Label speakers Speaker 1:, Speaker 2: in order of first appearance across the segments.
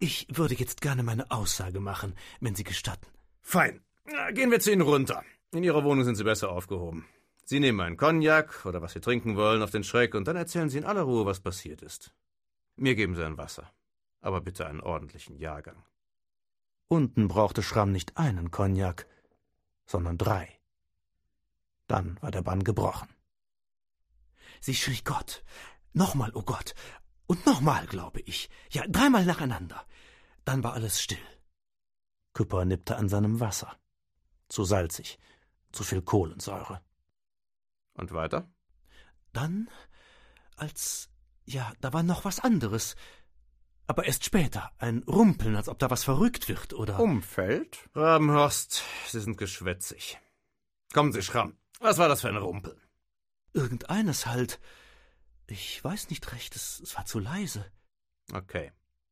Speaker 1: Ich würde jetzt gerne meine Aussage machen, wenn Sie gestatten.
Speaker 2: Fein. Gehen wir zu Ihnen runter. In Ihrer Wohnung sind Sie besser aufgehoben. Sie nehmen einen Cognac oder was Sie trinken wollen auf den Schreck und dann erzählen Sie in aller Ruhe, was passiert ist. Mir geben Sie ein Wasser. Aber bitte einen ordentlichen Jahrgang.
Speaker 1: Unten brauchte Schramm nicht einen Cognac, sondern 3. Dann war der Bann gebrochen. Sie schrie Gott. Nochmal, oh Gott. Und nochmal, glaube ich. Ja, 3-mal nacheinander. Dann war alles still. Küpper nippte an seinem Wasser. Zu salzig, zu viel Kohlensäure.
Speaker 2: Und weiter?
Speaker 1: Dann, da war noch was anderes. Aber erst später, ein Rumpeln, als ob da was verrückt wird, oder...
Speaker 2: Umfällt? Rabenhorst, Sie sind geschwätzig. Kommen Sie, Schramm. Was war das für ein Rumpeln?
Speaker 1: Irgendeines halt. Ich weiß nicht recht, es war zu leise.
Speaker 2: Okay,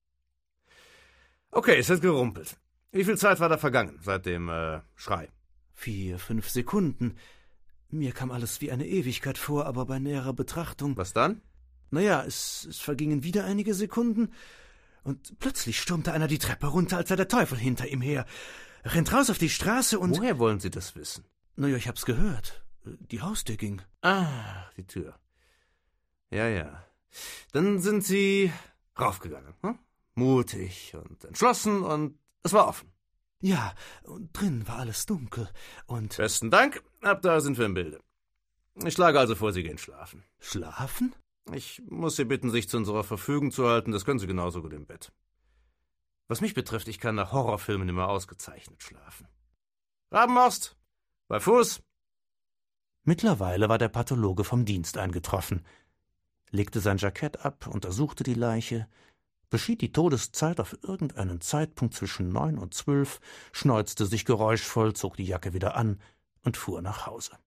Speaker 2: es hat gerumpelt. Wie viel Zeit war da vergangen seit dem Schrei?
Speaker 1: 4, 5 Sekunden. Mir kam alles wie eine Ewigkeit vor, aber bei näherer Betrachtung...
Speaker 2: Was dann?
Speaker 1: Naja, es vergingen wieder einige Sekunden, und plötzlich stürmte einer die Treppe runter, als sei der Teufel hinter ihm her. Rennt raus auf die Straße und...
Speaker 2: Woher wollen Sie das wissen?
Speaker 1: Naja, ich hab's gehört. Die Haustür ging.
Speaker 2: Ah, die Tür. Ja. Dann sind Sie raufgegangen, hm? Mutig und entschlossen, und es war offen.
Speaker 1: Ja, und drin war alles dunkel, und...
Speaker 2: Besten Dank, ab da sind wir im Bilde. Ich schlage also vor, Sie gehen schlafen.
Speaker 1: Schlafen?
Speaker 2: Ich muss Sie bitten, sich zu unserer Verfügung zu halten, das können Sie genauso gut im Bett. Was mich betrifft, ich kann nach Horrorfilmen immer ausgezeichnet schlafen. Rabenhorst, bei Fuß.
Speaker 1: Mittlerweile war der Pathologe vom Dienst eingetroffen, legte sein Jackett ab, untersuchte die Leiche, beschied die Todeszeit auf irgendeinen Zeitpunkt zwischen 9 und 12, schneuzte sich geräuschvoll, zog die Jacke wieder an und fuhr nach Hause.